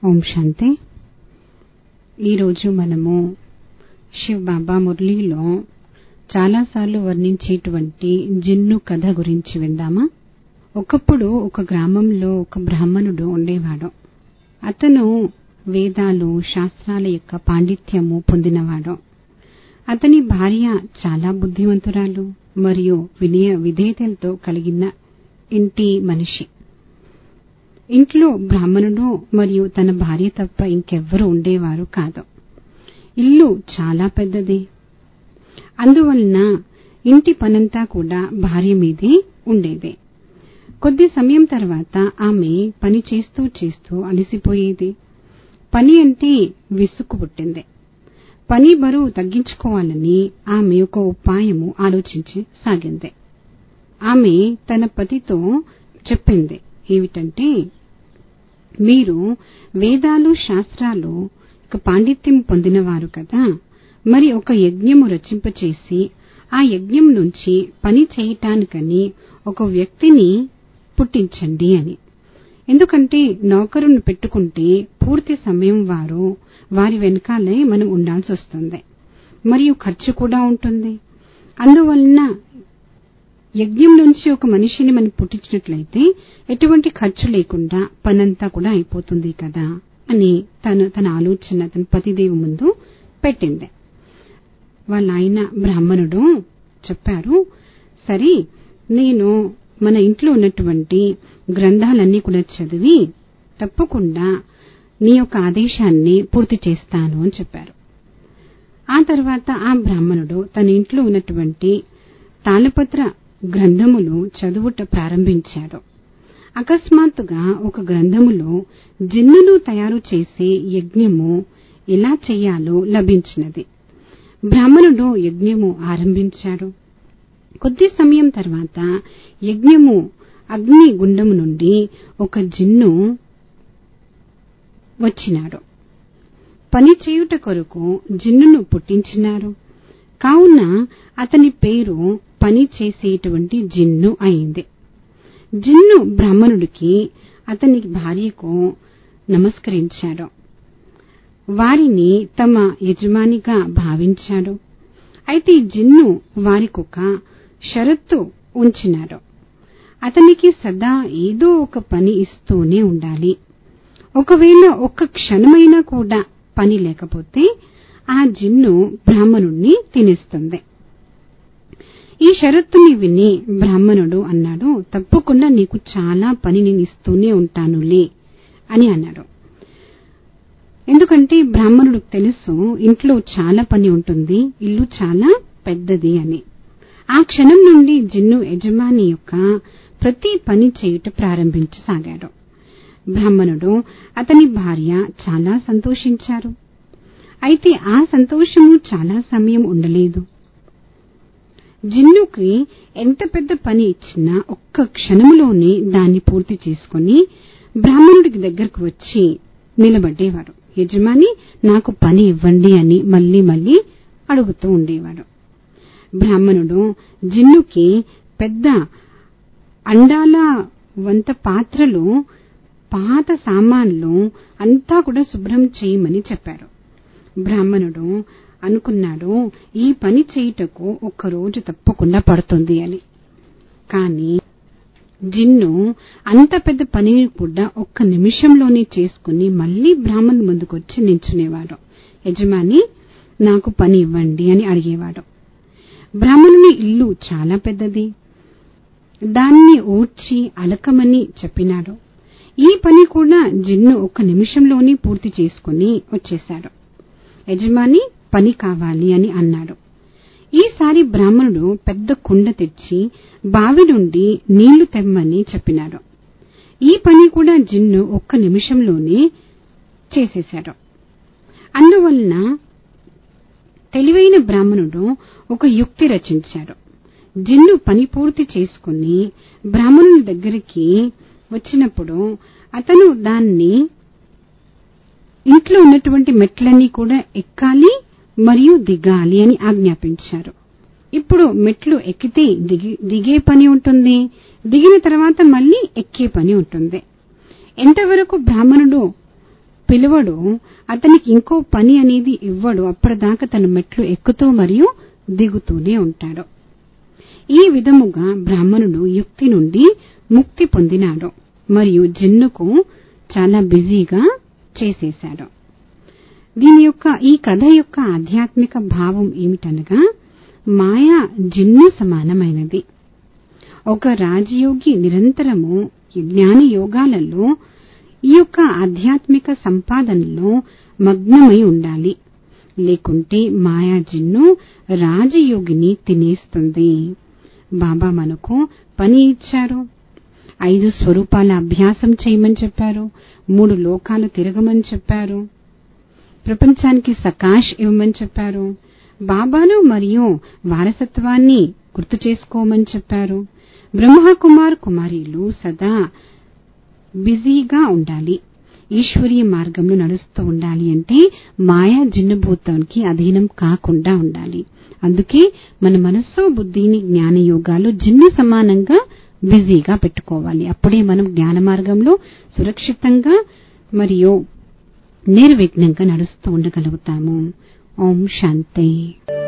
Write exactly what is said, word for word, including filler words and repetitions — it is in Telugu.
ఓం శాంతి. ఈరోజు మనము శివ్ బాబా మురళీలో చాలాసార్లు వర్ణించేటువంటి జిన్ను కథ గురించి విందామా? ఒకప్పుడు ఒక గ్రామంలో ఒక బ్రాహ్మణుడు ఉండేవాడు. అతను వేదాలు శాస్త్రాల యొక్క పాండిత్యము పొందినవాడు. అతని భార్య చాలా బుద్ధివంతురాలు మరియు వినయ విధేయతలతో కలిగిన ఇంటి మనిషి. ఇంట్లో బ్రాహ్మణుడు మరియు తన భార్య తప్ప ఇంకెవ్వరూ ఉండేవారు కాదు. ఇల్లు చాలా పెద్దది. అందువలన ఇంటి పనంతా కూడా భార్య మీదే ఉండేది. కొద్ది సమయం తర్వాత ఆమె పని చేస్తూ చేస్తూ అలసిపోయేది. పని అంటే విసుగు పుట్టింది. పని బరువు తగ్గించుకోవాలని ఆమె ఒక ఉపాయము ఆలోచించి సాగింది. ఆమె తన పతితో చెప్పింది ఏమిటంటే, మీరు వేదాలు శాస్త్రాలు పాండిత్యం పొందినవారు కదా, మరి ఒక యజ్ఞము రచింపచేసి ఆ యజ్ఞం నుంచి పని చేయటానికని ఒక వ్యక్తిని పుట్టించండి అని. ఎందుకంటే నౌకరును పెట్టుకుంటే పూర్తి సమయం వారు వారి వెనకాలే మనం ఉండాల్సి వస్తుంది మరియు ఖర్చు కూడా ఉంటుంది. అందువలన యజ్ఞం నుంచి ఒక మనిషిని మనం పుట్టించినట్లయితే ఎటువంటి ఖర్చు లేకుండా పనంతా కూడా అయిపోతుంది కదా అని తను తన ఆలోచన తన పతిదేవి ముందు పెట్టింది. వాళ్ళ ఆయన బ్రాహ్మణుడు చెప్పారు, సరే నేను మన ఇంట్లో ఉన్నటువంటి గ్రంథాలన్నీ కూడా చదివి తప్పకుండా నీ యొక్క ఆదేశాన్ని పూర్తి చేస్తాను అని చెప్పారు. ఆ తర్వాత ఆ బ్రాహ్మణుడు తన ఇంట్లో ఉన్నటువంటి తాళపత్ర గ్రంథములు చదువుట ప్రారంభించాడు. అకస్మాత్తుగా ఒక గ్రంథములో జిన్నును తయారు చేసే యజ్ఞము ఎలా చేయాలో లభించినది. బ్రాహ్మణుడు యజ్ఞము ఆరంభించాడు. కొద్ది సమయం తర్వాత యజ్ఞము అగ్ని గుండము నుండి ఒక జిన్ను వచ్చినాడు. పని చేయుట కొరకు జిన్నును పుట్టించినారు. కావున అతని పేరు పని చేసేటువంటి జిన్ను అయింది. జిన్ను బ్రాహ్మణుడికి అతని భార్యకు నమస్కరించాడు. వారిని తమ యజమానిగా భావించాడు. అయితే జిన్ను వారికొక షరతు ఉంచినాడు. అతనికి సదా ఏదో ఒక పని ఇస్తూనే ఉండాలి. ఒకవేళ ఒక్క క్షణమైనా కూడా పని లేకపోతే ఆ జిన్ను బ్రాహ్మణుణ్ణి తినేస్తుంది. ఈ షరతుని విని బ్రాహ్మణుడు అన్నాడు, తప్పకుండా నీకు చాలా పని నేను ఇస్తూనే ఉంటానులే అని అన్నాడు. ఎందుకంటే బ్రాహ్మణుడికి తెలుసు ఇంట్లో చాలా పని ఉంటుంది, ఇల్లు చాలా పెద్దది అని. ఆ క్షణం నుండి జిన్ను యజమాని యొక్క ప్రతి పని చేయుట ప్రారంభించసాగాడు. బ్రాహ్మణుడు అతని భార్య చాలా సంతోషించారు. అయితే ఆ సంతోషము చాలా సమయం ఉండలేదు. జిన్నుకి ఎంత పెద్ద పని ఇచ్చినా ఒక్క క్షణంలోనే దాన్ని పూర్తి చేసుకుని బ్రాహ్మణుడికి దగ్గరకు వచ్చి నిలబడేవాడు. యజమాని నాకు పని ఇవ్వండి అని మళ్లీ మళ్లీ అడుగుతూ ఉండేవాడు. బ్రాహ్మణుడు జిన్నుకి పెద్ద అండాల వంత పాత్రలు, పాత సామాన్లు అంతా కూడా శుభ్రం చేయమని చెప్పారు. బ్రాహ్మణుడు అనుకున్నాడు, ఈ పని చేయుటకు ఒక్కరోజు తప్పకుండా పడుతుంది అని. కానీ జిన్ను అంత పెద్ద పనిని కూడా ఒక్క నిమిషంలోనే చేసుకుని మళ్లీ బ్రాహ్మణుని ముందుకొచ్చి నించునేవాడు. యజమాని నాకు పని ఇవ్వండి అని అడిగేవాడు. బ్రాహ్మణుని ఇల్లు చాలా పెద్దది. దాన్ని ఊడ్చి అలకమని చెప్పినాడు. ఈ పని కూడా జిన్ను ఒక్క నిమిషంలోనే పూర్తి చేసుకుని వచ్చేశాడు. యజమాని పని కావాలి అని అన్నాడు. ఈసారి బ్రాహ్మణుడు పెద్ద కుండ తెచ్చి బావి నుండి నీళ్లు తెమ్మని చెప్పినాడు. ఈ పని కూడా జిన్ను ఒక్క నిమిషంలోనే చేసేశాడు. అందువలన తెలివైన బ్రాహ్మణుడు ఒక యుక్తి రచించాడు. జిన్ను పని పూర్తి చేసుకుని బ్రాహ్మణుని దగ్గరికి వచ్చినప్పుడు అతను దాన్ని ఇంట్లో ఉన్నటువంటి మెట్లన్నీ కూడా ఎక్కాలి మరియు దిగాలి అని ఆజ్ఞాపించారు. ఇప్పుడు మెట్లు ఎక్కితే దిగి దిగే పని ఉంటుంది, దిగిన తర్వాత మళ్లీ ఎక్కే పని ఉంటుంది. ఎంతవరకు బ్రాహ్మణుడు పిలువడో అతనికి ఇంకో పని అనేది ఇవ్వడు, అప్పటిదాకా తన మెట్లు ఎక్కుతూ మరియు దిగుతూనే ఉంటాడు. ఈ విధముగా బ్రాహ్మణుడు యుక్తి నుండి ముక్తి పొందినాడు మరియు జిన్నుకు చాలా బిజీగా చేసేశాడు. దీని యొక్క ఈ కథ యొక్క ఆధ్యాత్మిక భావం ఏమిటనగా మాయా జిన్ను సమానమైనది. ఒక రాజయోగి నిరంతరము జ్ఞాన యోగాలలో ఈ యొక్క ఆధ్యాత్మిక సంపాదనలో మగ్నమై ఉండాలి. లేకుంటే మాయా జిన్ను రాజయోగిని తినేస్తుంది. బాబా మనకు పని ఇచ్చారు. ఐదు స్వరూపాల అభ్యాసం చేయమని చెప్పారు. మూడు లోకాలు తిరగమని చెప్పారు. ప్రపంచానికి సకాష్ ఇవ్వమని చెప్పారు. బాబాను మరియు వారసత్వాన్ని గుర్తు చేసుకోమని చెప్పారు. బ్రహ్మకుమార్ కుమారీలు సదా బిజీగా ఉండాలి. ఈశ్వరీయ మార్గంలో నడుస్తూ ఉండాలి అంటే మాయా జిన్నుభూతానికి అధీనం కాకుండా ఉండాలి. అందుకే మన మనస్సు బుద్ధిని జ్ఞానయోగాలు జిన్ను సమానంగా బిజీగా పెట్టుకోవాలి. అప్పుడే మనం జ్ఞాన మార్గంలో సురక్షితంగా మరియు నిర్విఘ్నంగా నడుస్తూ ఉండగలుగుతాము. ఓం శాంతి.